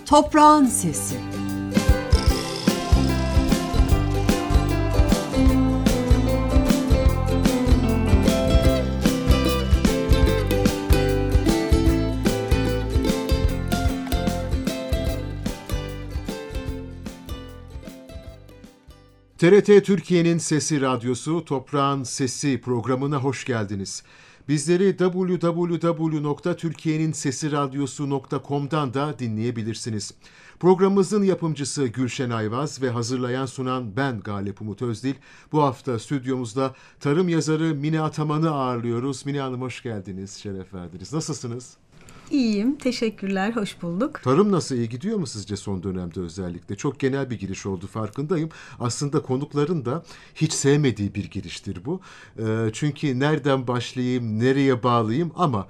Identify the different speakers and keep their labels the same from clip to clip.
Speaker 1: Toprağın Sesi.
Speaker 2: TRT Türkiye'nin Sesi Radyosu Toprağın Sesi programına hoş geldiniz. Bizleri www.turkiyeninsesiradyosu.com'dan da dinleyebilirsiniz. Programımızın yapımcısı Gülşen Ayvaz ve hazırlayan sunan ben Galip Umut Özdil. Bu hafta stüdyomuzda tarım yazarı Mine Ataman'ı ağırlıyoruz. Mine Hanım hoş geldiniz, şeref verdiniz. Nasılsınız?
Speaker 3: İyiyim, teşekkürler, hoş bulduk.
Speaker 2: Tarım nasıl, iyi gidiyor mu sizce son dönemde özellikle? Çok genel bir giriş oldu, farkındayım. Aslında konukların da hiç sevmediği bir giriştir bu. Çünkü nereden başlayayım, nereye bağlayayım ama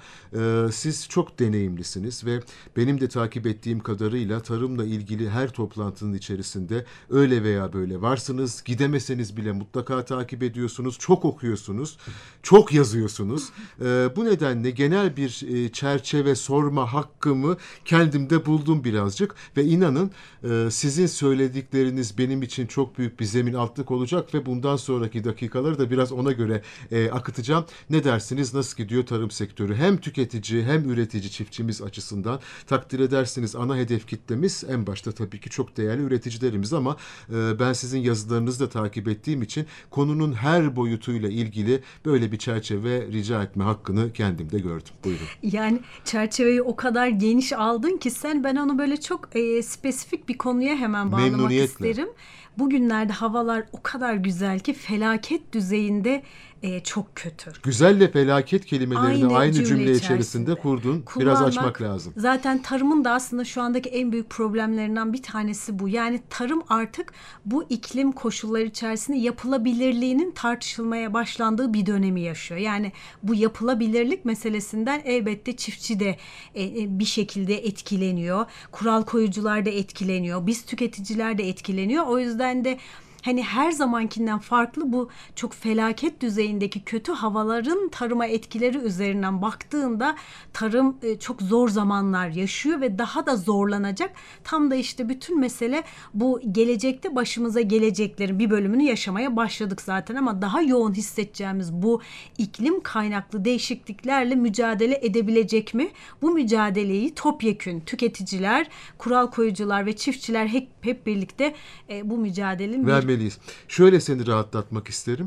Speaker 2: siz çok deneyimlisiniz ve benim de takip ettiğim kadarıyla tarımla ilgili her toplantının içerisinde öyle veya böyle varsınız. Gidemeseniz bile mutlaka takip ediyorsunuz, çok okuyorsunuz, çok yazıyorsunuz. Bu nedenle genel bir çerçeve sorma hakkımı kendimde buldum birazcık ve inanın sizin söyledikleriniz benim için çok büyük bir zemin altlık olacak ve bundan sonraki dakikaları da biraz ona göre akıtacağım. Ne dersiniz, nasıl gidiyor tarım sektörü? Hem tüketici hem üretici çiftçimiz açısından takdir edersiniz ana hedef kitlemiz en başta tabii ki çok değerli üreticilerimiz ama ben sizin yazılarınızı da takip ettiğim için konunun her boyutuyla ilgili böyle bir çerçeve rica etme hakkını kendimde gördüm. Buyurun.
Speaker 3: Yani çerçeveyi o kadar geniş aldın ki ben onu böyle çok spesifik bir konuya hemen bağlamak isterim. Bugünlerde havalar o kadar güzel ki felaket düzeyinde çok kötü.
Speaker 2: Güzelle felaket kelimelerini aynı cümle içerisinde kurdun. Biraz açmak lazım.
Speaker 3: Zaten tarımın da aslında şu andaki en büyük problemlerinden bir tanesi bu. Yani tarım artık bu iklim koşulları içerisinde yapılabilirliğinin tartışılmaya başlandığı bir dönemi yaşıyor. Yani bu yapılabilirlik meselesinden elbette çiftçi de bir şekilde etkileniyor. Kural koyucular da etkileniyor. Biz tüketiciler de etkileniyor. O yüzden de hani her zamankinden farklı bu çok felaket düzeyindeki kötü havaların tarıma etkileri üzerinden baktığında tarım çok zor zamanlar yaşıyor ve daha da zorlanacak. Tam da işte bütün mesele bu gelecekte başımıza geleceklerin bir bölümünü yaşamaya başladık zaten ama daha yoğun hissedeceğimiz bu iklim kaynaklı değişikliklerle mücadele edebilecek mi? Bu mücadeleyi topyekün tüketiciler, kural koyucular ve çiftçiler hep birlikte bu mücadelenin
Speaker 2: Şöyle seni rahatlatmak isterim.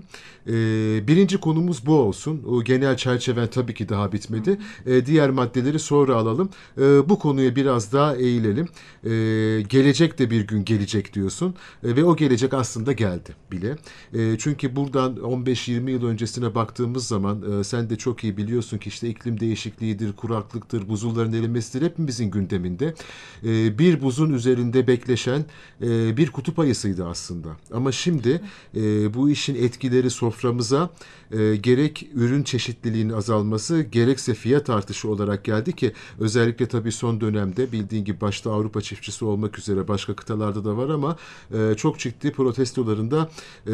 Speaker 2: Birinci konumuz bu olsun. O genel çerçeven tabii ki daha bitmedi. Diğer maddeleri sonra alalım. Bu konuya biraz daha eğilelim. Gelecek de bir gün gelecek diyorsun. Ve o gelecek aslında geldi bile. Çünkü buradan 15-20 yıl öncesine baktığımız zaman sen de çok iyi biliyorsun ki işte iklim değişikliğidir, kuraklıktır, buzulların erimesidir hepimizin gündeminde. Bir buzun üzerinde bekleşen bir kutup ayısıydı aslında. Ama şimdi bu işin etkileri soframıza gerek ürün çeşitliliğinin azalması gerekse fiyat artışı olarak geldi ki özellikle tabii son dönemde bildiğin gibi başta Avrupa çiftçisi olmak üzere başka kıtalarda da var ama çok ciddi protestolarında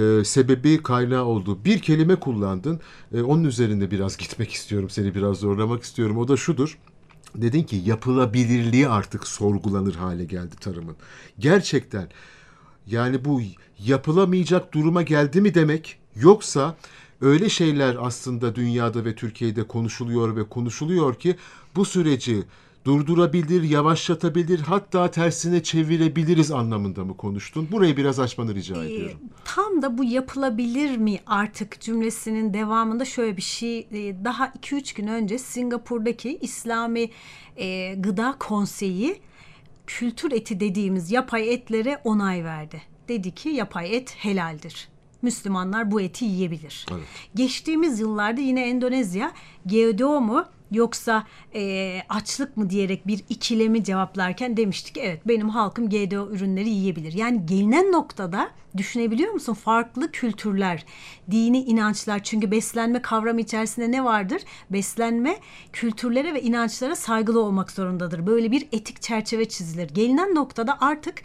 Speaker 2: sebebi kaynağı oldu. Bir kelime kullandın. Onun üzerinde biraz gitmek istiyorum. Seni biraz zorlamak istiyorum. O da şudur. Dedin ki yapılabilirliği artık sorgulanır hale geldi tarımın. Gerçekten yani bu yapılamayacak duruma geldi mi demek, yoksa öyle şeyler aslında dünyada ve Türkiye'de konuşuluyor ve konuşuluyor ki bu süreci durdurabilir, yavaşlatabilir, hatta tersine çevirebiliriz anlamında mı konuştun? Burayı biraz açmanı rica ediyorum.
Speaker 3: Tam da bu yapılabilir mi artık cümlesinin devamında şöyle bir şey, daha 2-3 gün önce Singapur'daki İslami Gıda Konseyi kültür eti dediğimiz yapay etlere onay verdi. Dedi ki yapay et helaldir. Müslümanlar bu eti yiyebilir. Evet. Geçtiğimiz yıllarda yine Endonezya GDO mu yoksa açlık mı diyerek bir ikilemi cevaplarken demiştik ki evet benim halkım GDO ürünleri yiyebilir. Yani gelinen noktada düşünebiliyor musun? Farklı kültürler, dini inançlar, çünkü beslenme kavramı içerisinde ne vardır? Beslenme kültürlere ve inançlara saygılı olmak zorundadır. Böyle bir etik çerçeve çizilir. Gelinen noktada artık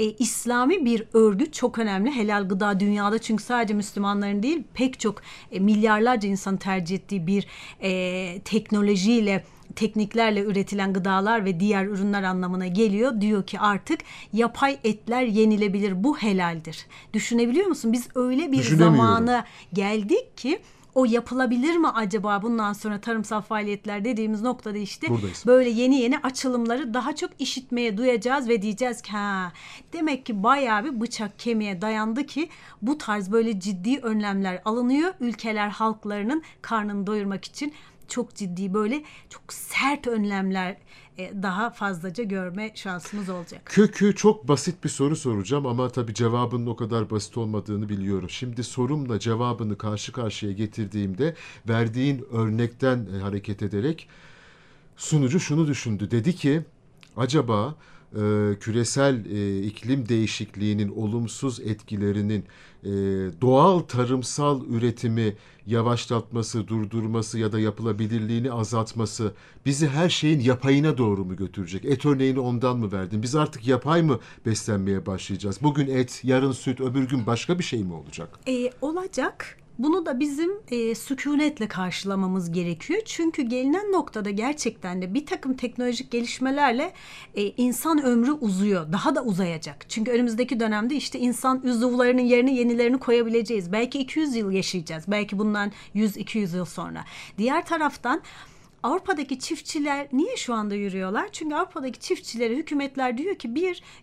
Speaker 3: İslami bir örgüt çok önemli. Helal gıda dünyada, çünkü sadece Müslümanların değil pek çok milyarlarca insanın tercih ettiği bir teknolojiyle tekniklerle üretilen gıdalar ve diğer ürünler anlamına geliyor. Diyor ki artık yapay etler yenilebilir. Bu helaldir. Düşünebiliyor musun? Biz öyle bir zamana geldik ki o yapılabilir mi acaba bundan sonra tarımsal faaliyetler dediğimiz noktada işte
Speaker 2: buradayız.
Speaker 3: böyle yeni açılımları daha çok işitmeye duyacağız ve diyeceğiz ki demek ki bayağı bir bıçak kemiğe dayandı ki bu tarz böyle ciddi önlemler alınıyor. Ülkeler halklarının karnını doyurmak için çok ciddi böyle çok sert önlemler daha fazlaca görme şansımız olacak.
Speaker 2: Kökü çok basit bir soru soracağım ama tabii cevabının o kadar basit olmadığını biliyorum. Şimdi sorumla cevabını karşı karşıya getirdiğimde verdiğin örnekten hareket ederek sunucu şunu düşündü. Dedi ki acaba küresel iklim değişikliğinin olumsuz etkilerinin doğal tarımsal üretimi yavaşlatması, durdurması ya da yapılabilirliğini azaltması bizi her şeyin yapayına doğru mu götürecek? Et örneğini ondan mı verdin? Biz artık yapay mı beslenmeye başlayacağız? Bugün et, yarın süt, öbür gün başka bir şey mi olacak?
Speaker 3: Olacak. Bunu da bizim sükunetle karşılamamız gerekiyor. Çünkü gelinen noktada gerçekten de bir takım teknolojik gelişmelerle insan ömrü uzuyor. Daha da uzayacak. Çünkü önümüzdeki dönemde işte insan uzuvlarının yerine yenilerini koyabileceğiz. Belki 200 yıl yaşayacağız. Belki bundan 100-200 yıl sonra. Diğer taraftan Avrupa'daki çiftçiler niye şu anda yürüyorlar? Çünkü Avrupa'daki çiftçilere hükümetler diyor ki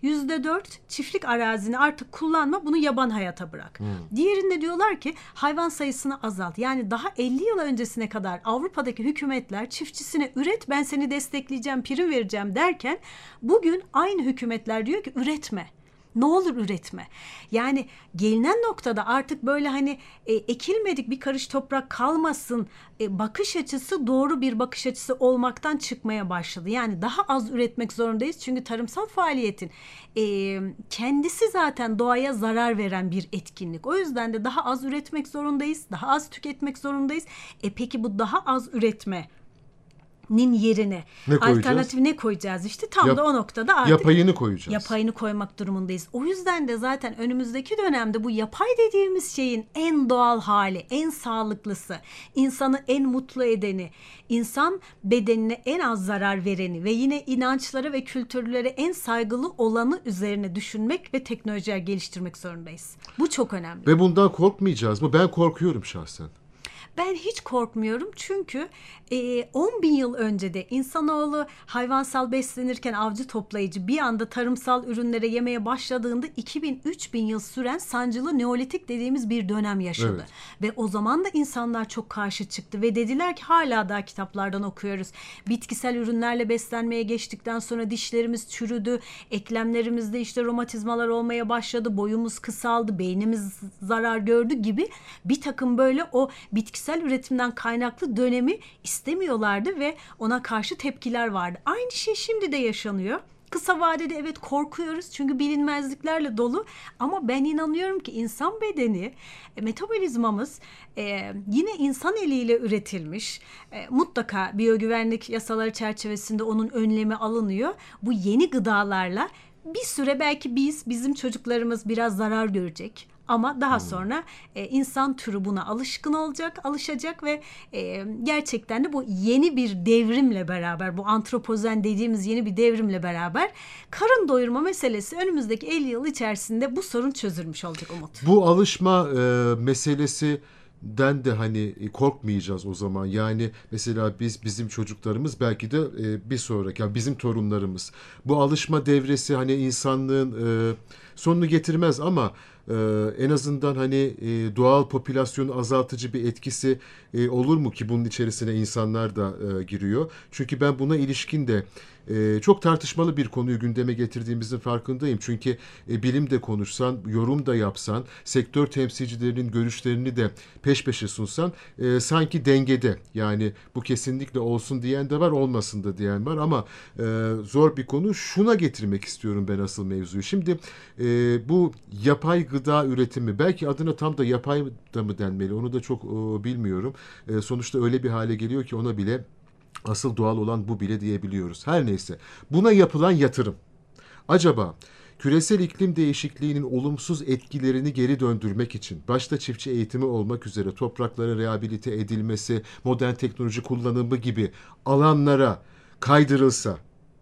Speaker 3: %4 çiftlik arazini artık kullanma, bunu yaban hayata bırak. Diğerinde diyorlar ki hayvan sayısını azalt. Yani daha 50 yıl öncesine kadar Avrupa'daki hükümetler çiftçisine üret, ben seni destekleyeceğim, prim vereceğim derken bugün aynı hükümetler diyor ki üretme. Ne olur üretme. Yani gelinen noktada artık böyle ekilmedik bir karış toprak kalmasın bakış açısı doğru bir bakış açısı olmaktan çıkmaya başladı. Yani daha az üretmek zorundayız. Çünkü tarımsal faaliyetin kendisi zaten doğaya zarar veren bir etkinlik. O yüzden de daha az üretmek zorundayız. Daha az tüketmek zorundayız. Peki bu daha az üretme yerine alternatif ne koyacağız işte tam da o noktada artık
Speaker 2: yapayını koyacağız.
Speaker 3: Yapayını koymak durumundayız. O yüzden de zaten önümüzdeki dönemde bu yapay dediğimiz şeyin en doğal hali, en sağlıklısı, insanı en mutlu edeni, insan bedenine en az zarar vereni ve yine inançlara ve kültürlere en saygılı olanı üzerine düşünmek ve teknolojiler geliştirmek zorundayız. Bu çok önemli.
Speaker 2: Ve bundan korkmayacağız mı? Ben korkuyorum şahsen.
Speaker 3: Ben hiç korkmuyorum çünkü 10 bin yıl önce de insanoğlu hayvansal beslenirken avcı toplayıcı bir anda tarımsal ürünlere yemeye başladığında 2000-3000 yıl süren sancılı Neolitik dediğimiz bir dönem yaşadı. Evet. Ve o zaman da insanlar çok karşı çıktı ve dediler ki hala daha kitaplardan okuyoruz. Bitkisel ürünlerle beslenmeye geçtikten sonra dişlerimiz çürüdü, eklemlerimizde işte romatizmalar olmaya başladı, boyumuz kısaldı, beynimiz zarar gördü gibi bir takım böyle o bitkisel üretimden kaynaklı dönemi istemiyorlardı ve ona karşı tepkiler vardı. Aynı şey şimdi de yaşanıyor. Kısa vadede evet korkuyoruz çünkü bilinmezliklerle dolu ama ben inanıyorum ki insan bedeni, metabolizmamız yine insan eliyle üretilmiş. Mutlaka biyogüvenlik yasaları çerçevesinde onun önlemi alınıyor. Bu yeni gıdalarla bir süre belki bizim çocuklarımız biraz zarar görecek. Ama daha sonra insan türü buna alışacak ve gerçekten de bu yeni bir devrimle beraber, bu antropozen dediğimiz yeni bir devrimle beraber karın doyurma meselesi önümüzdeki 50 yıl içerisinde bu sorun çözülmüş olacak Umut.
Speaker 2: Bu alışma meselesi den de korkmayacağız o zaman. Yani mesela bizim çocuklarımız belki de bir sonraki yani bizim torunlarımız. Bu alışma devresi insanlığın sonunu getirmez ama en azından doğal popülasyonu azaltıcı bir etkisi olur mu ki bunun içerisine insanlar da giriyor. Çünkü ben buna ilişkin de çok tartışmalı bir konuyu gündeme getirdiğimizin farkındayım. Çünkü bilim de konuşsan, yorum da yapsan, sektör temsilcilerinin görüşlerini de peş peşe sunsan sanki dengede. Yani bu kesinlikle olsun diyen de var, olmasın da diyen var ama zor bir konu. Şuna getirmek istiyorum ben asıl mevzuyu. Şimdi bu yapay gıda üretimi, belki adına tam da yapay da mı denmeli onu da çok bilmiyorum. Sonuçta öyle bir hale geliyor ki ona bile asıl doğal olan bu bile diyebiliyoruz. Her neyse. Buna yapılan yatırım. Acaba Küresel iklim değişikliğinin olumsuz etkilerini geri döndürmek için başta çiftçi eğitimi olmak üzere toprakların rehabilite edilmesi, modern teknoloji kullanımı gibi alanlara kaydırılsa,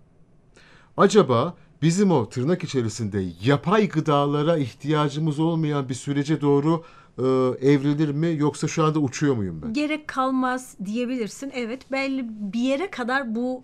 Speaker 2: acaba bizim o tırnak içerisinde yapay gıdalara ihtiyacımız olmayan bir sürece doğru evrilir mi, yoksa şu anda uçuyor muyum ben?
Speaker 3: Gerek kalmaz diyebilirsin. Evet, belli bir yere kadar bu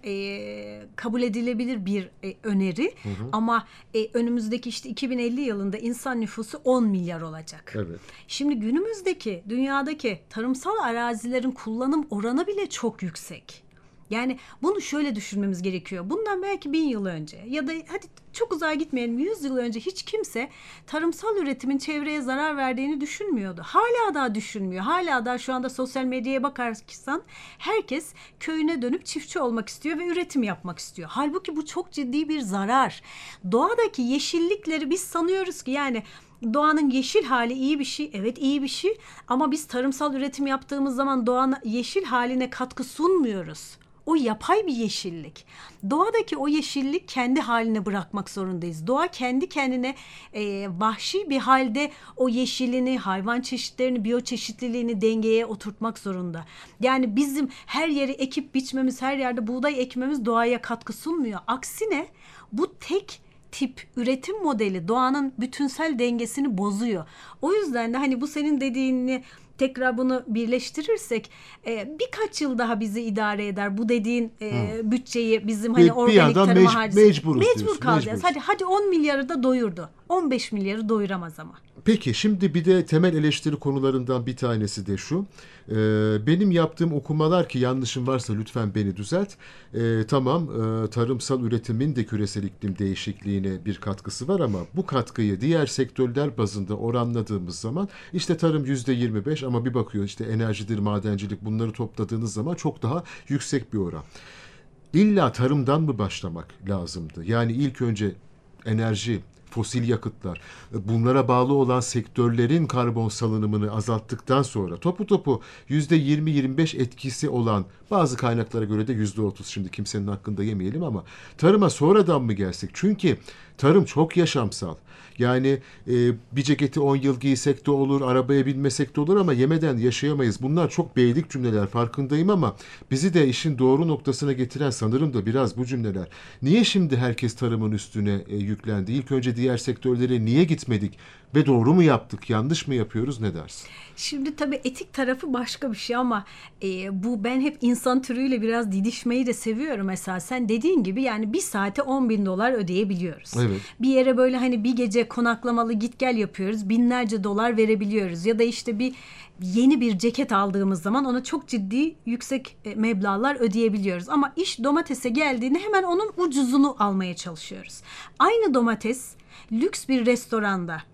Speaker 3: kabul edilebilir bir öneri. Ama önümüzdeki işte 2050 yılında insan nüfusu 10 milyar olacak.
Speaker 2: Evet.
Speaker 3: Şimdi günümüzdeki dünyadaki tarımsal arazilerin kullanım oranı bile çok yüksek. Yani bunu şöyle düşünmemiz gerekiyor. Bundan belki 1000 yıl önce ya da hadi çok uzağa gitmeyelim, 100 yıl önce hiç kimse tarımsal üretimin çevreye zarar verdiğini düşünmüyordu. Hala daha düşünmüyor. Hala daha şu anda sosyal medyaya bakarsan herkes köyüne dönüp çiftçi olmak istiyor ve üretim yapmak istiyor. Halbuki bu çok ciddi bir zarar. Doğadaki yeşillikleri biz sanıyoruz ki yani doğanın yeşil hali iyi bir şey. Evet, iyi bir şey. Ama biz tarımsal üretim yaptığımız zaman doğanın yeşil haline katkı sunmuyoruz. O yapay bir yeşillik. Doğadaki o yeşillik kendi haline bırakmak zorundayız. Doğa kendi kendine vahşi bir halde o yeşilini, hayvan çeşitlerini, biyoçeşitliliğini dengeye oturtmak zorunda. Yani bizim her yeri ekip biçmemiz, her yerde buğday ekmemiz doğaya katkı sunmuyor. Aksine bu tek tip üretim modeli doğanın bütünsel dengesini bozuyor. O yüzden de hani bu senin dediğini tekrar bunu birleştirirsek birkaç yıl daha bizi idare eder. Bu dediğin bütçeyi bizim hani organik tarıma harcayacağız. Mecbur kalacağız. Hadi 10 milyarı da doyurdu. 15 milyarı doyuramaz ama.
Speaker 2: Peki şimdi bir de temel eleştiri konularından bir tanesi de şu. Benim yaptığım okumalar, ki yanlışım varsa lütfen beni düzelt. Tamam, tarımsal üretimin de küresel iklim değişikliğine bir katkısı var ama bu katkıyı diğer sektörler bazında oranladığımız zaman işte tarım %25 ama bir bakıyor işte enerjidir, madencilik, bunları topladığınız zaman çok daha yüksek bir oran. İlla tarımdan mı başlamak lazımdı? Yani ilk önce enerji, fosil yakıtlar, bunlara bağlı olan sektörlerin karbon salınımını azalttıktan sonra topu %20-25 etkisi olan, bazı kaynaklara göre de %30, şimdi kimsenin hakkında yemeyelim ama tarıma sonradan mı gelsek? Çünkü tarım çok yaşamsal. Yani bir ceketi 10 yıl giysek de olur, arabaya binmesek de olur ama yemeden yaşayamayız. Bunlar çok beylik cümleler, farkındayım ama bizi de işin doğru noktasına getiren sanırım da biraz bu cümleler. Niye şimdi herkes tarımın üstüne yüklendi? İlk önce diğer sektörlere niye gitmedik? Ve doğru mu yaptık, yanlış mı yapıyoruz, ne dersin?
Speaker 3: Şimdi tabii etik tarafı başka bir şey ama bu, ben hep insan türüyle biraz didişmeyi de seviyorum esasen. Dediğin gibi yani bir saate $10.000 ödeyebiliyoruz.
Speaker 2: Evet.
Speaker 3: Bir yere böyle hani bir gece konaklamalı git gel yapıyoruz. Binlerce dolar verebiliyoruz. Ya da işte yeni bir ceket aldığımız zaman ona çok ciddi yüksek meblağlar ödeyebiliyoruz. Ama iş domatese geldiğinde hemen onun ucuzunu almaya çalışıyoruz. Aynı domates lüks bir restoranda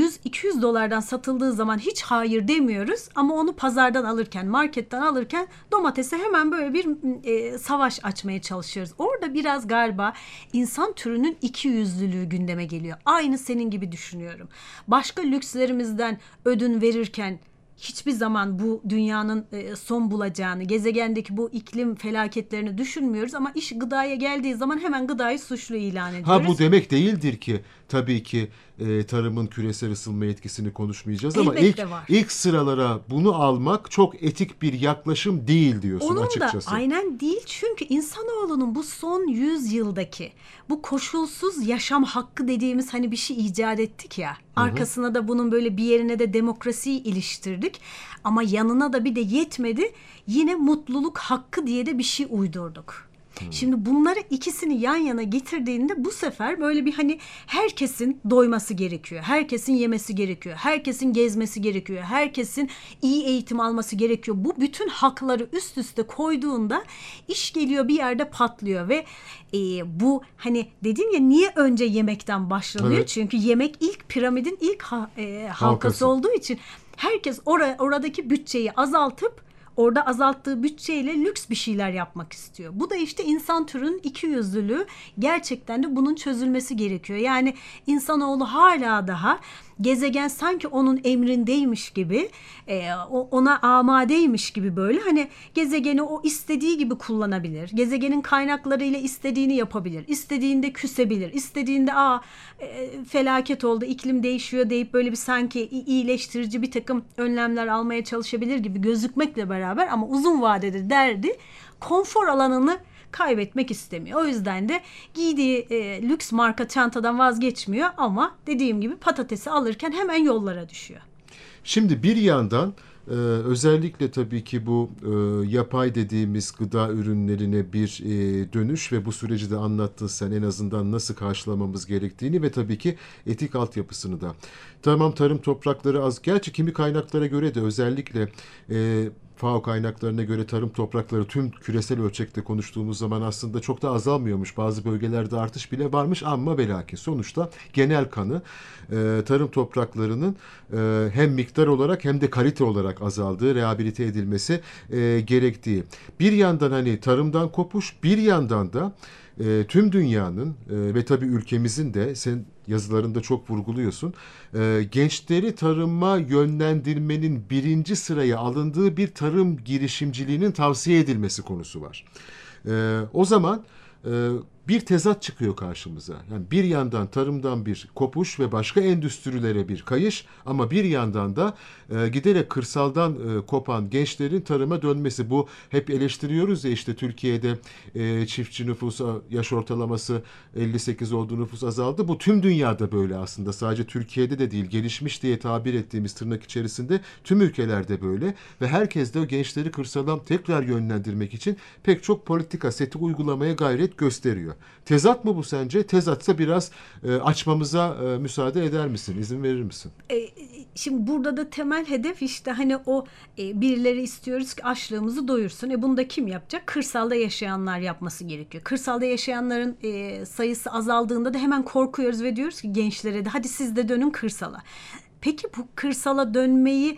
Speaker 3: $100-200 satıldığı zaman hiç hayır demiyoruz ama onu pazardan alırken, marketten alırken domatese hemen böyle bir savaş açmaya çalışıyoruz. Orada biraz galiba insan türünün ikiyüzlülüğü gündeme geliyor. Aynı senin gibi düşünüyorum. Başka lükslerimizden ödün verirken hiçbir zaman bu dünyanın son bulacağını, gezegendeki bu iklim felaketlerini düşünmüyoruz ama iş gıdaya geldiği zaman hemen gıdayı suçlu ilan ediyoruz.
Speaker 2: Ha, bu demek değildir ki tabii ki tarımın küresel ısınma etkisini konuşmayacağız
Speaker 3: Elbette
Speaker 2: ama
Speaker 3: var.
Speaker 2: ilk sıralara bunu almak çok etik bir yaklaşım değil diyorsun
Speaker 3: Onun
Speaker 2: açıkçası.
Speaker 3: da aynen değil, çünkü insanoğlunun bu son 100 yıldaki bu koşulsuz yaşam hakkı dediğimiz hani bir şey icat ettik ya. Arkasına da bunun böyle bir yerine de demokrasiyi iliştirdik ama yanına da bir de yetmedi, yine mutluluk hakkı diye de bir şey uydurduk. Şimdi bunları ikisini yan yana getirdiğinde bu sefer böyle bir hani herkesin doyması gerekiyor. Herkesin yemesi gerekiyor. Herkesin gezmesi gerekiyor. Herkesin iyi eğitim alması gerekiyor. Bu bütün hakları üst üste koyduğunda iş geliyor bir yerde patlıyor ve bu hani dedim ya, niye önce yemekten başlanıyor?
Speaker 2: Evet.
Speaker 3: Çünkü yemek ilk piramidin ilk halkası olduğu için herkes oradaki bütçeyi azaltıp orada azalttığı bütçeyle lüks bir şeyler yapmak istiyor. Bu da işte insan türünün ikiyüzlülüğü. Gerçekten de bunun çözülmesi gerekiyor. Yani insanoğlu hala daha gezegen sanki onun emrindeymiş gibi, ona amadeymiş gibi, böyle hani gezegeni o istediği gibi kullanabilir. Gezegenin kaynaklarıyla istediğini yapabilir. İstediğinde küsebilir. İstediğinde felaket oldu, iklim değişiyor deyip böyle bir sanki iyileştirici bir takım önlemler almaya çalışabilir gibi gözükmekle beraber, ama uzun vadede derdi konfor alanını kaybetmek istemiyor. O yüzden de giydiği lüks marka çantadan vazgeçmiyor, ama dediğim gibi patatesi alırken hemen yollara düşüyor.
Speaker 2: Şimdi bir yandan özellikle tabii ki bu yapay dediğimiz gıda ürünlerine bir dönüş ve bu süreci de anlattın sen, en azından nasıl karşılamamız gerektiğini ve tabii ki etik altyapısını da. Tamam, tarım toprakları az. Gerçi kimi kaynaklara göre de, özellikle FAO kaynaklarına göre tarım toprakları tüm küresel ölçekte konuştuğumuz zaman aslında çok da azalmıyormuş. Bazı bölgelerde artış bile varmış, ama ve lakin sonuçta genel kanı tarım topraklarının hem miktar olarak hem de kalite olarak azaldığı, rehabilite edilmesi gerektiği. Bir yandan hani tarımdan kopuş, bir yandan da tüm dünyanın ve tabii ülkemizin de, sen yazılarında çok vurguluyorsun, gençleri tarıma yönlendirmenin birinci sıraya alındığı bir tarım girişimciliğinin tavsiye edilmesi konusu var. O zaman bir tezat çıkıyor karşımıza. Yani bir yandan tarımdan bir kopuş ve başka endüstrilere bir kayış, ama bir yandan da giderek kırsaldan kopan gençlerin tarıma dönmesi. Bu hep eleştiriyoruz ya, işte Türkiye'de çiftçi nüfusu, yaş ortalaması 58 olduğu, nüfus azaldı. Bu tüm dünyada böyle aslında. Sadece Türkiye'de de değil, gelişmiş diye tabir ettiğimiz tırnak içerisinde tüm ülkelerde böyle ve herkes de o gençleri kırsala tekrar yönlendirmek için pek çok politika seti uygulamaya gayret gösteriyor. Tezat mı bu sence? Tezatsa biraz açmamıza müsaade eder misin? İzin verir misin?
Speaker 3: Şimdi burada da temel hedef işte hani o birileri istiyoruz ki açlığımızı doyursun. Bunu da kim yapacak? Kırsalda yaşayanlar yapması gerekiyor. Kırsalda yaşayanların sayısı azaldığında da hemen korkuyoruz ve diyoruz ki gençlere de hadi siz de dönün kırsala. Peki bu kırsala dönmeyi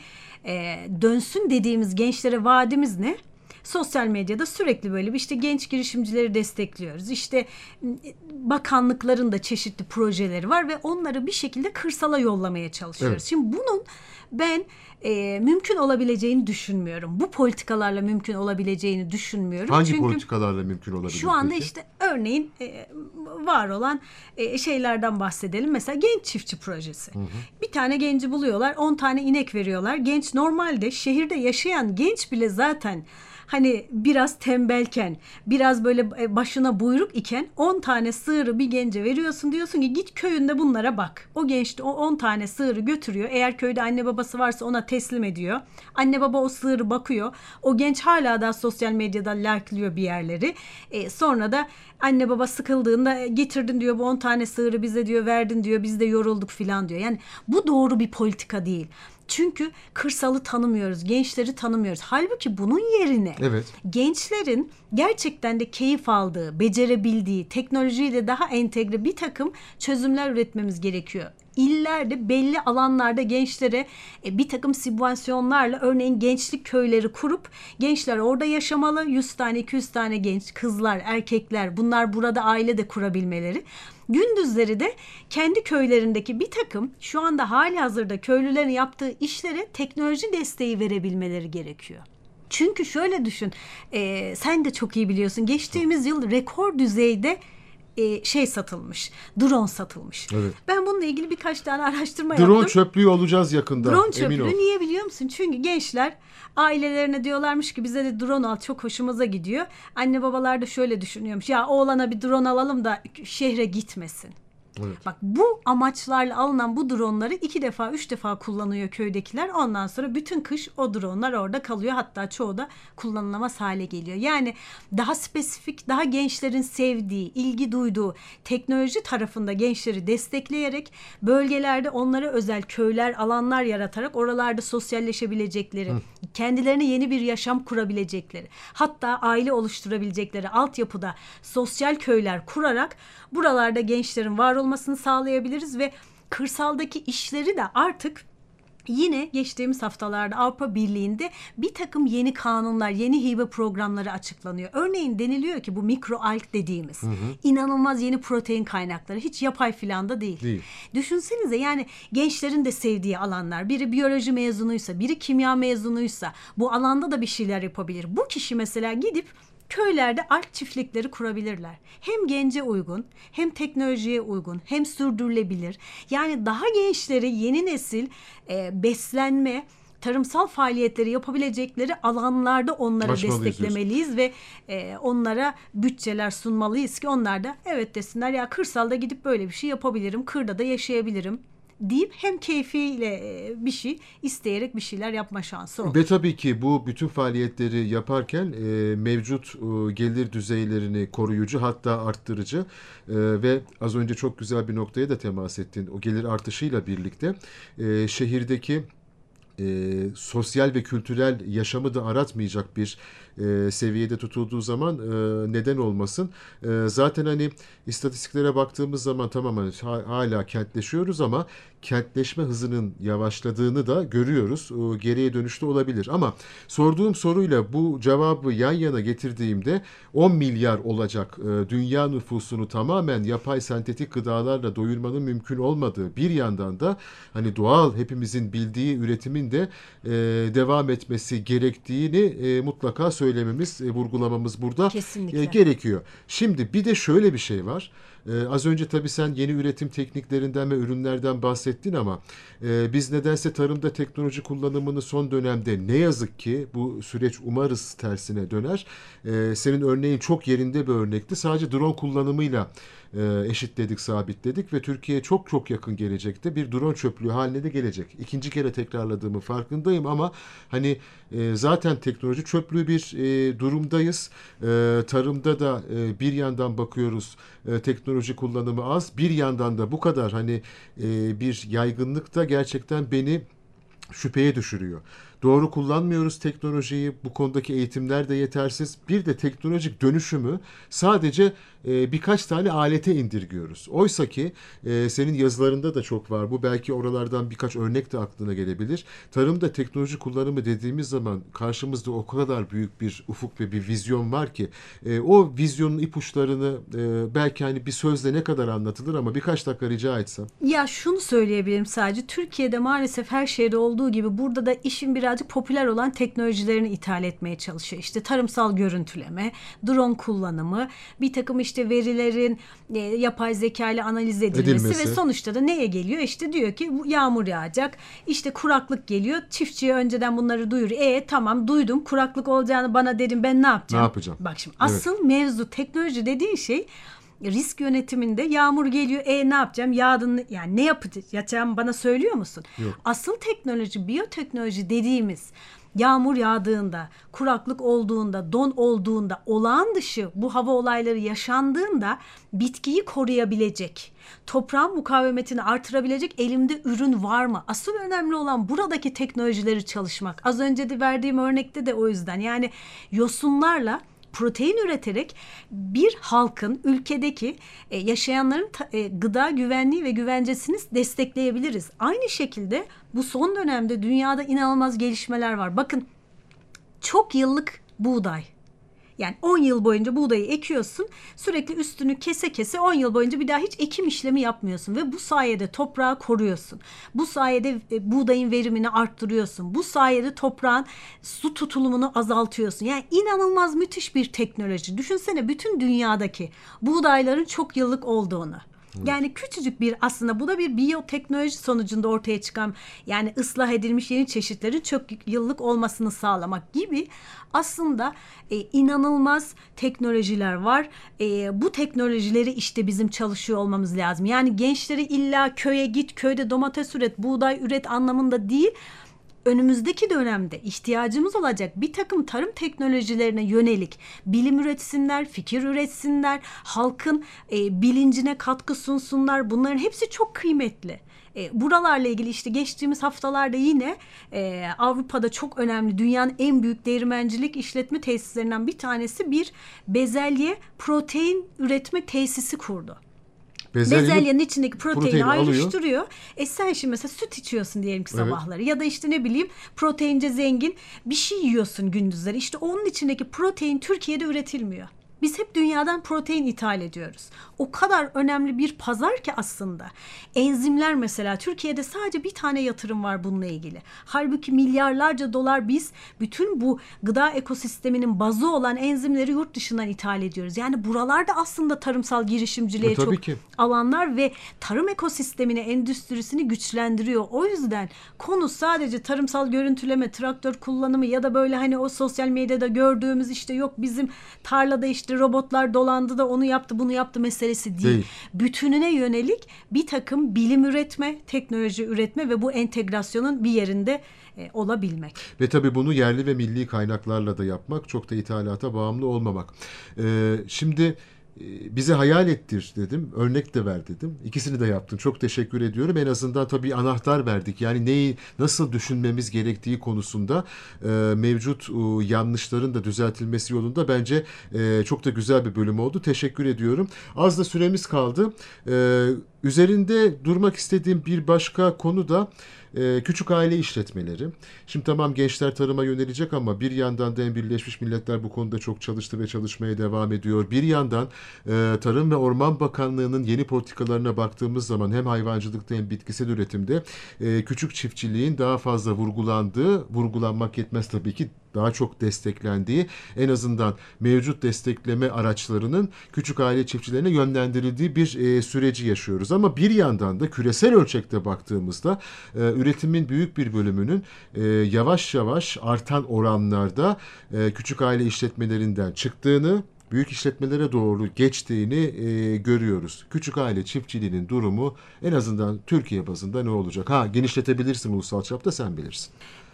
Speaker 3: dönsün dediğimiz gençlere vaadimiz ne? Sosyal medyada sürekli böyle bir işte genç girişimcileri destekliyoruz. İşte bakanlıkların da çeşitli projeleri var ve onları bir şekilde kırsala yollamaya çalışıyoruz. Evet. Şimdi bunun ben mümkün olabileceğini düşünmüyorum. Bu politikalarla mümkün olabileceğini düşünmüyorum.
Speaker 2: Hangi
Speaker 3: Çünkü
Speaker 2: politikalarla mümkün olabilir?
Speaker 3: Şu anda
Speaker 2: peki?
Speaker 3: işte örneğin var olan şeylerden bahsedelim. Mesela genç çiftçi projesi. Hı hı. Bir tane genci buluyorlar, 10 tane inek veriyorlar. Genç normalde şehirde yaşayan genç bile zaten hani biraz tembelken, biraz böyle başına buyruk iken 10 tane sığırı bir gence veriyorsun, diyorsun ki git köyünde bunlara bak. O genç de o 10 tane sığırı götürüyor. Eğer köyde anne babası varsa ona teslim ediyor. Anne baba o sığırı bakıyor. O genç hala da sosyal medyada like'lıyor bir yerleri. Sonra da anne baba sıkıldığında getirdin diyor, bu 10 tane sığırı bize diyor verdin diyor, biz de yorulduk filan diyor. Yani bu doğru bir politika değil. Çünkü kırsalı tanımıyoruz, gençleri tanımıyoruz. Halbuki bunun yerine gençlerin gerçekten de keyif aldığı, becerebildiği, teknolojiyle daha entegre bir takım çözümler üretmemiz gerekiyor. İllerde belli alanlarda gençlere bir takım sübvansiyonlarla örneğin gençlik köyleri kurup gençler orada yaşamalı. 100 tane 200 tane genç, kızlar, erkekler, bunlar burada aile de kurabilmeleri. Gündüzleri de kendi köylerindeki bir takım şu anda halihazırda köylülerin yaptığı işlere teknoloji desteği verebilmeleri gerekiyor. Çünkü şöyle düşün, sen de çok iyi biliyorsun, geçtiğimiz yıl rekor düzeyde satılmış. Drone satılmış. Evet. Ben bununla ilgili birkaç tane araştırma yaptım.
Speaker 2: Drone çöplüğü olacağız yakında.
Speaker 3: Drone çöplüğü niye biliyor musun? Çünkü gençler ailelerine diyorlarmış ki bize de drone al, çok hoşumuza gidiyor. Anne babalar da şöyle düşünüyormuş. Ya oğlana bir drone alalım da şehre gitmesin. Evet. Bak, bu amaçlarla alınan bu dronları 2 defa 3 defa kullanıyor köydekiler. Ondan sonra bütün kış o dronlar orada kalıyor. Hatta çoğu da kullanılamaz hale geliyor. Yani daha spesifik, daha gençlerin sevdiği, ilgi duyduğu teknoloji tarafında gençleri destekleyerek bölgelerde onlara özel köyler, alanlar yaratarak oralarda sosyalleşebilecekleri, kendilerine yeni bir yaşam kurabilecekleri, hatta aile oluşturabilecekleri altyapıda sosyal köyler kurarak buralarda gençlerin var olmasını sağlayabiliriz ve kırsaldaki işleri de artık Yine geçtiğimiz haftalarda Avrupa Birliği'nde bir takım yeni kanunlar, yeni hibe programları açıklanıyor. Örneğin deniliyor ki bu mikroalg dediğimiz inanılmaz yeni protein kaynakları, hiç yapay filan da değil. Düşünsenize, yani gençlerin de sevdiği alanlar. Biri biyoloji mezunuysa, biri kimya mezunuysa bu alanda da bir şeyler yapabilir. Bu kişi mesela gidip köylerde alg çiftlikleri kurabilirler. Hem gence uygun, hem teknolojiye uygun, hem sürdürülebilir. Yani daha gençleri, yeni nesil beslenme, tarımsal faaliyetleri yapabilecekleri alanlarda onları
Speaker 2: Açmalıyız
Speaker 3: desteklemeliyiz ve onlara bütçeler sunmalıyız ki onlar da evet desinler, ya kırsalda gidip böyle bir şey yapabilirim, kırda da yaşayabilirim deyip hem keyfiyle bir şey isteyerek bir şeyler yapma şansı olur.
Speaker 2: Ve tabii ki bu bütün faaliyetleri yaparken mevcut gelir düzeylerini koruyucu, hatta arttırıcı ve az önce çok güzel bir noktaya da temas ettin. O gelir artışıyla birlikte şehirdeki sosyal ve kültürel yaşamı da aratmayacak bir seviyede tutulduğu zaman neden olmasın. Zaten hani istatistiklere baktığımız zaman tamam, hani hala kentleşiyoruz ama kentleşme hızının yavaşladığını da görüyoruz. Geriye dönüşte olabilir ama sorduğum soruyla bu cevabı yan yana getirdiğimde 10 milyar olacak dünya nüfusunu tamamen yapay sentetik gıdalarla doyurmanın mümkün olmadığı bir yandan da hani doğal, hepimizin bildiği üretimin de devam etmesi gerektiğini mutlaka söylememiz, vurgulamamız burada
Speaker 3: Kesinlikle.
Speaker 2: gerekiyor. Şimdi bir de şöyle bir şey var. Az önce tabii sen yeni üretim tekniklerinden ve ürünlerden bahsettin ama biz nedense tarımda teknoloji kullanımını son dönemde, ne yazık ki bu süreç umarız tersine döner. Senin örneğin çok yerinde bir örnekti. Sadece drone kullanımıyla eşitledik, sabitledik ve Türkiye çok çok yakın gelecekte bir drone çöplüğü haline de gelecek. İkinci kere tekrarladığımı farkındayım ama hani zaten teknoloji çöplüğü bir durumdayız. Tarımda da bir yandan bakıyoruz teknoloji kullanımı az, bir yandan da bu kadar hani bir yaygınlık da gerçekten beni şüpheye düşürüyor. Doğru kullanmıyoruz teknolojiyi. Bu konudaki eğitimler de yetersiz. Bir de teknolojik dönüşümü sadece birkaç tane alete indirgiyoruz. Oysa ki senin yazılarında da çok var. Bu belki oralardan birkaç örnek de aklına gelebilir. Tarımda teknoloji kullanımı dediğimiz zaman karşımızda o kadar büyük bir ufuk ve bir vizyon var ki o vizyonun ipuçlarını belki hani bir sözle ne kadar anlatılır ama birkaç dakika rica etsem.
Speaker 3: Ya şunu söyleyebilirim sadece. Türkiye'de maalesef her şeyde olduğu gibi burada da işin birazcık popüler olan teknolojilerini ithal etmeye çalışıyor. İşte tarımsal görüntüleme, drone kullanımı, bir takım işte verilerin yapay zeka ile analiz edilmesi ve sonuçta da neye geliyor? İşte diyor ki yağmur yağacak, işte kuraklık geliyor. Çiftçiye önceden bunları duyuruyor. Tamam, duydum, kuraklık olacağını bana dedim, ben ne yapacağım?
Speaker 2: Ne yapacağım?
Speaker 3: Bak şimdi asıl mevzu teknoloji dediğin şey risk yönetiminde. Yağmur geliyor, ne yapacağım? Yağdın, yani ne yapacağım bana söylüyor musun?
Speaker 2: Yok.
Speaker 3: Asıl teknoloji, biyoteknoloji dediğimiz, yağmur yağdığında, kuraklık olduğunda, don olduğunda, olağan dışı bu hava olayları yaşandığında bitkiyi koruyabilecek, toprağın mukavemetini artırabilecek elimde ürün var mı? Asıl önemli olan buradaki teknolojileri çalışmak. Az önce de verdiğim örnekte de o yüzden. Yani yosunlarla protein üreterek bir halkın, ülkedeki yaşayanların gıda güvenliği ve güvencesini destekleyebiliriz. Aynı şekilde bu son dönemde dünyada inanılmaz gelişmeler var. Bakın, çok yıllık buğday. Yani 10 yıl boyunca buğdayı ekiyorsun. Sürekli üstünü kese kese 10 yıl boyunca bir daha hiç ekim işlemi yapmıyorsun. Ve bu sayede toprağı koruyorsun. Bu sayede buğdayın verimini arttırıyorsun. Bu sayede toprağın su tutulumunu azaltıyorsun. Yani inanılmaz müthiş bir teknoloji. Düşünsene bütün dünyadaki buğdayların çok yıllık olduğunu. Yani küçücük bir, aslında bu da bir biyoteknoloji sonucunda ortaya çıkan, yani ıslah edilmiş yeni çeşitlerin çok yıllık olmasını sağlamak gibi aslında inanılmaz teknolojiler var. Bu teknolojileri işte bizim çalışıyor olmamız lazım. Yani gençleri illa köye git, köyde domates üret, buğday üret anlamında değil. Önümüzdeki dönemde ihtiyacımız olacak bir takım tarım teknolojilerine yönelik bilim üretsinler, fikir üretsinler, halkın bilincine katkı sunsunlar. Bunların hepsi çok kıymetli. Buralarla ilgili işte geçtiğimiz haftalarda yine Avrupa'da çok önemli, dünyanın en büyük değirmencilik işletme tesislerinden bir tanesi bir bezelye protein üretme tesisi kurdu. Bezelyenin içindeki proteini
Speaker 2: proteini alıyor.
Speaker 3: ayrıştırıyor. Sen şimdi mesela süt içiyorsun diyelim ki
Speaker 2: Evet.
Speaker 3: sabahları ya da işte ne bileyim proteince zengin bir şey yiyorsun gündüzleri. İşte onun içindeki protein Türkiye'de üretilmiyor. Biz hep dünyadan protein ithal ediyoruz. O kadar önemli bir pazar ki aslında. Enzimler mesela Türkiye'de sadece bir tane yatırım var bununla ilgili. Halbuki milyarlarca dolar biz bütün bu gıda ekosisteminin bazı olan enzimleri yurt dışından ithal ediyoruz. Yani buralarda aslında tarımsal girişimciliğe
Speaker 2: Tabii
Speaker 3: çok
Speaker 2: ki.
Speaker 3: alanlar ve tarım ekosistemini, endüstrisini güçlendiriyor. O yüzden konu sadece tarımsal görüntüleme, traktör kullanımı ya da böyle hani o sosyal medyada gördüğümüz işte yok bizim tarlada işte robotlar dolandı da onu yaptı bunu yaptı meselesi değil. Bütününe yönelik bir takım bilim üretme, teknoloji üretme ve bu entegrasyonun bir yerinde olabilmek.
Speaker 2: Ve tabii bunu yerli ve milli kaynaklarla da yapmak, çok da ithalata bağımlı olmamak. Şimdi bize hayal ettir dedim, örnek de ver dedim. İkisini de yaptın. Çok teşekkür ediyorum. En azından tabii anahtar verdik. Yani neyi nasıl düşünmemiz gerektiği konusunda mevcut yanlışların da düzeltilmesi yolunda bence çok da güzel bir bölüm oldu. Teşekkür ediyorum. Az da süremiz kaldı. Üzerinde durmak istediğim bir başka konu da küçük aile işletmeleri. Şimdi tamam gençler tarıma yönelecek ama bir yandan da Birleşmiş Milletler bu konuda çok çalıştı ve çalışmaya devam ediyor. Bir yandan Tarım ve Orman Bakanlığı'nın yeni politikalarına baktığımız zaman hem hayvancılıkta hem bitkisel üretimde küçük çiftçiliğin daha fazla vurgulanmak yetmez tabii ki daha çok desteklendiği, en azından mevcut destekleme araçlarının küçük aile çiftçilerine yönlendirildiği bir süreci yaşıyoruz. Ama bir yandan da küresel ölçekte baktığımızda üretimin büyük bir bölümünün yavaş yavaş artan oranlarda küçük aile işletmelerinden çıktığını, büyük işletmelere doğru geçtiğini görüyoruz. Küçük aile çiftçiliğinin durumu en azından Türkiye bazında ne olacak? Genişletebilirsin ulusal çapta, sen bilirsin.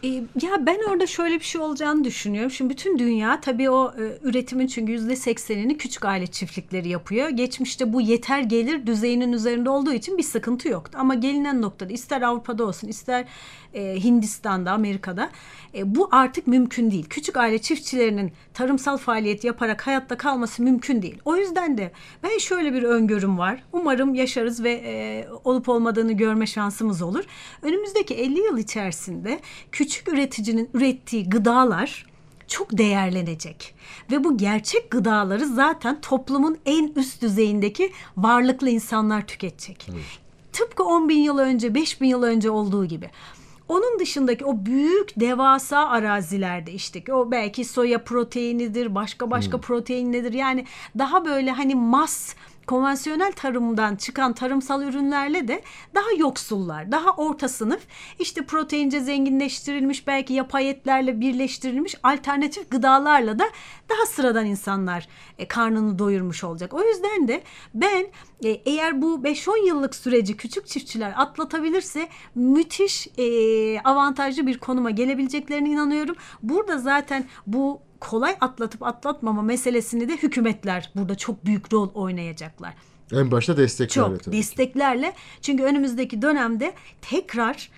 Speaker 3: Ya ben orada şöyle bir şey olacağını düşünüyorum. Şimdi bütün dünya tabii o üretimin çünkü %80'ini küçük aile çiftlikleri yapıyor. Geçmişte bu yeter gelir düzeyinin üzerinde olduğu için bir sıkıntı yoktu. Ama gelinen noktada ister Avrupa'da olsun ister Hindistan'da, Amerika'da bu artık mümkün değil. Küçük aile çiftçilerinin tarımsal faaliyet yaparak hayatta kalması mümkün değil. O yüzden de ben şöyle bir öngörüm var. Umarım yaşarız ve olup olmadığını görme şansımız olur. Önümüzdeki 50 yıl içerisinde küçük üreticinin ürettiği gıdalar çok değerlenecek. Ve bu gerçek gıdaları zaten toplumun en üst düzeyindeki varlıklı insanlar tüketecek. Evet. Tıpkı 10 bin yıl önce, 5 bin yıl önce olduğu gibi. Onun dışındaki o büyük devasa arazilerde işte o belki soya proteinidir, başka proteinlerdir. Yani daha böyle hani konvansiyonel tarımdan çıkan tarımsal ürünlerle de daha yoksullar, daha orta sınıf, işte proteince zenginleştirilmiş, belki yapay etlerle birleştirilmiş alternatif gıdalarla da daha sıradan insanlar karnını doyurmuş olacak. O yüzden de ben eğer bu 5-10 yıllık süreci küçük çiftçiler atlatabilirse müthiş avantajlı bir konuma gelebileceklerine inanıyorum. Burada zaten bu kolay atlatıp atlatmama meselesini de hükümetler burada çok büyük rol oynayacaklar.
Speaker 2: En başta desteklerle
Speaker 3: çok desteklerle. Çünkü önümüzdeki dönemde tekrar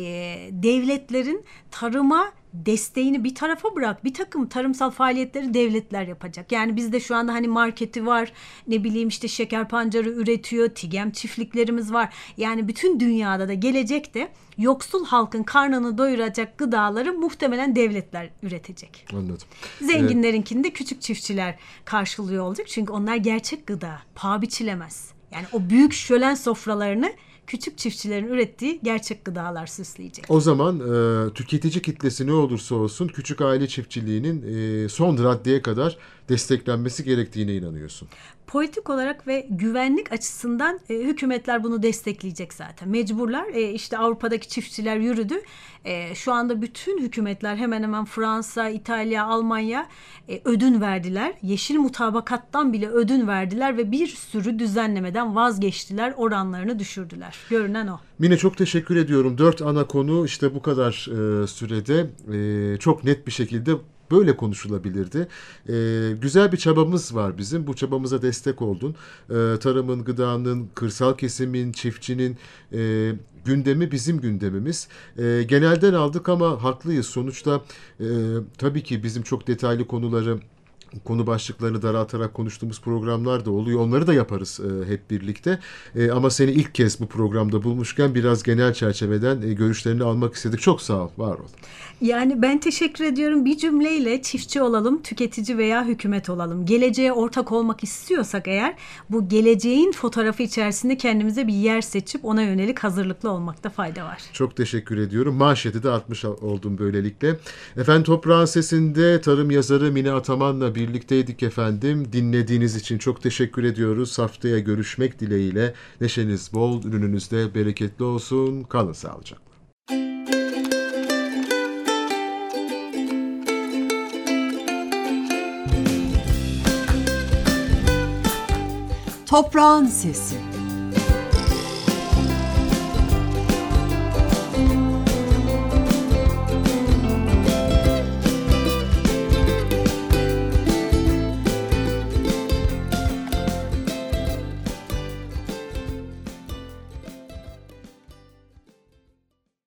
Speaker 3: devletlerin tarıma desteğini bir tarafa bırak, bir takım tarımsal faaliyetleri devletler yapacak. Yani bizde şu anda hani marketi var, ne bileyim işte şeker pancarı üretiyor, TİGEM çiftliklerimiz var. Yani bütün dünyada da gelecekte yoksul halkın karnını doyuracak gıdaları muhtemelen devletler üretecek.
Speaker 2: Anladım.
Speaker 3: Zenginlerinkini de küçük çiftçiler karşılıyor olacak. Çünkü onlar gerçek gıda, paha biçilemez. Yani o büyük şölen sofralarını küçük çiftçilerin ürettiği gerçek gıdalar süsleyecek.
Speaker 2: O zaman tüketici kitlesi ne olursa olsun küçük aile çiftçiliğinin son raddeye kadar desteklenmesi gerektiğine inanıyorsun.
Speaker 3: Politik olarak ve güvenlik açısından hükümetler bunu destekleyecek zaten. Mecburlar. İşte Avrupa'daki çiftçiler yürüdü. Şu anda bütün hükümetler hemen hemen Fransa, İtalya, Almanya ödün verdiler. Yeşil mutabakattan bile ödün verdiler ve bir sürü düzenlemeden vazgeçtiler. Oranlarını düşürdüler. Görünen o.
Speaker 2: Mine çok teşekkür ediyorum. 4 ana konu işte bu kadar sürede çok net bir şekilde böyle konuşulabilirdi. Güzel bir çabamız var bizim. Bu çabamıza destek oldun. Tarımın, gıdanın, kırsal kesimin, çiftçinin gündemi bizim gündemimiz. Genelden aldık ama haklıyız. Sonuçta tabii ki bizim çok detaylı konuları konu başlıklarını daraltarak konuştuğumuz programlar da oluyor. Onları da yaparız hep birlikte. Ama seni ilk kez bu programda bulmuşken biraz genel çerçeveden görüşlerini almak istedik. Çok sağ ol, var ol.
Speaker 3: Yani ben teşekkür ediyorum. Bir cümleyle çiftçi olalım, tüketici veya hükümet olalım. Geleceğe ortak olmak istiyorsak eğer bu geleceğin fotoğrafı içerisinde kendimize bir yer seçip ona yönelik hazırlıklı olmakta fayda var.
Speaker 2: Çok teşekkür ediyorum. Manşeti de atmış oldum böylelikle. Efendim Toprağın Sesi'nde tarım yazarı Mine Ataman'la birlikteydik efendim. Dinlediğiniz için çok teşekkür ediyoruz. Haftaya görüşmek dileğiyle. Neşeniz bol, ürününüz de bereketli olsun. Kalın sağlıcakla.
Speaker 1: Toprağın Sesi.